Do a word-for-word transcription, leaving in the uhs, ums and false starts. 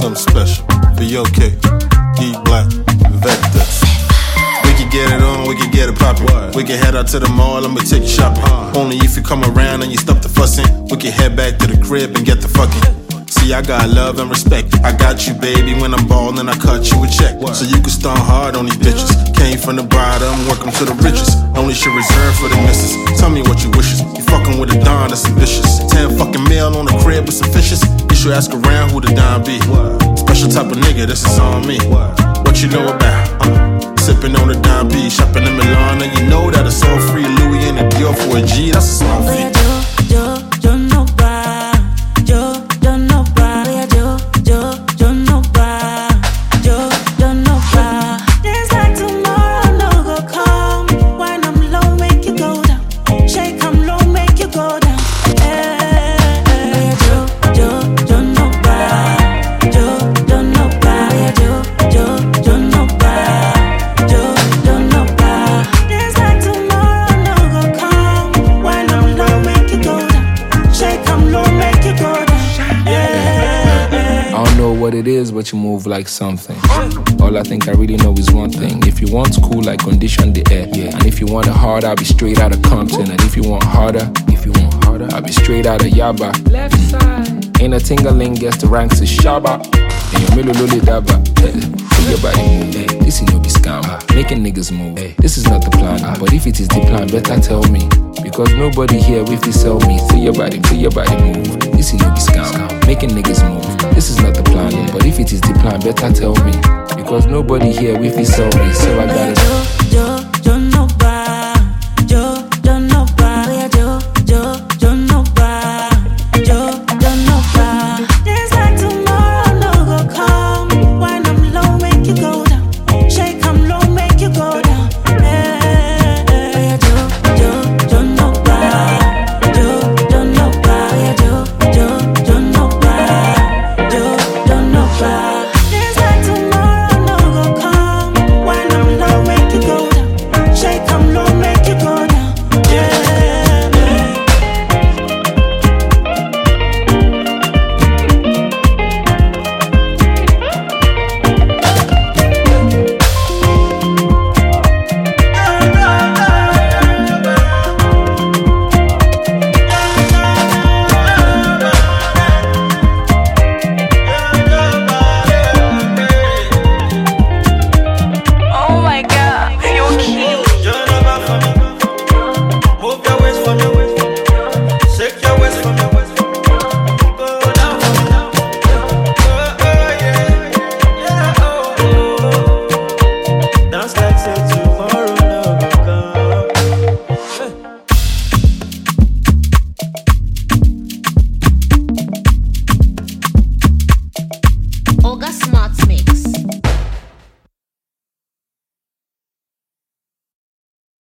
something special for your cake. E Black, Vector. We can get it on, we can get it poppin'. We can head out to the mall, I'ma take you shopping. Only if you come around and you stop the fussin'. We can head back to the crib and get the fucking. See, I got love and respect. I got you, baby. When I'm ballin', I cut you a check. So you can start hard on these bitches. Came from the bottom, work 'em to the riches. Only shit reserved for the misses. Tell me what you wishes. You fucking with a don that's ambitious. Ten fucking mil on the crib with some fishes. You should ask around who the don be. Special type of nigga, this is on me. What you know about? Uh, sipping on the Don B, shopping in Milan, and you know that it's all free. Louis and the Dior for a G, that's a small fee. Yo, yo no pa, yo, yo no pa, yo, yo, yo no pa, yo, yo no pa. Days like tomorrow no go come. When I'm low, make you go down. Shake, I'm low, make you go down. Hey, hey, yo, yo, yo no pa, yo, yo no pa, yo, yo, yo no pa, yo, yo no pa. Days like tomorrow no go come. When I'm low, make you go down. Shake, I'm low, make you go down. I don't know what it is, but you move like something. All I think I really know is one thing. If you want cool, like condition the air. Yeah. And if you want it hard, I'll be straight out of Compton. And if you want harder, if you want harder, I'll be straight out of Yaba. Left side. Ain't a tingling gets the ranks is Shaba. And your middle lily daba. Your body move. Hey, this is no be scam. Making niggas move. Hey, this is not the plan. But if it is the plan, better tell me. Because nobody here will sell me. Feel your body, feel your body move. This is no be scam. Making niggas move. This is not the plan. But if it is the plan, better tell me. Because nobody here will sell me. So I gotta. Yo, yo, yo